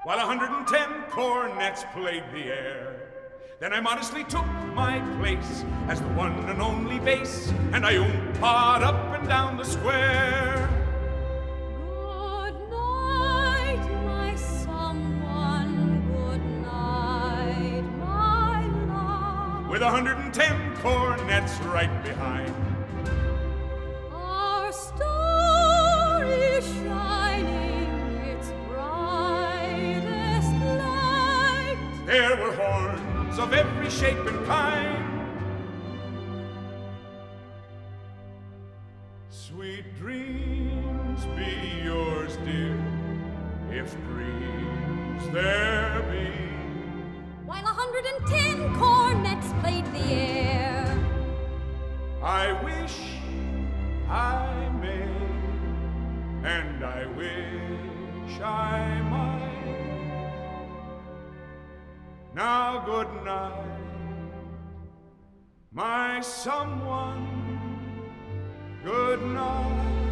while 110 cornets played the air. Then I modestly took my place as the one and only bass, and I oompah'd up and down the square. Good night, my someone, good night, my love. With 110 cornets right behind. Our star is shining its brightest light. There were horns of every shape and kind. Sweet dreams be yours, dear, if dreams there be. While 110 cornets played the air. I wish I may, and I wish I might. Now good night, my someone, good night.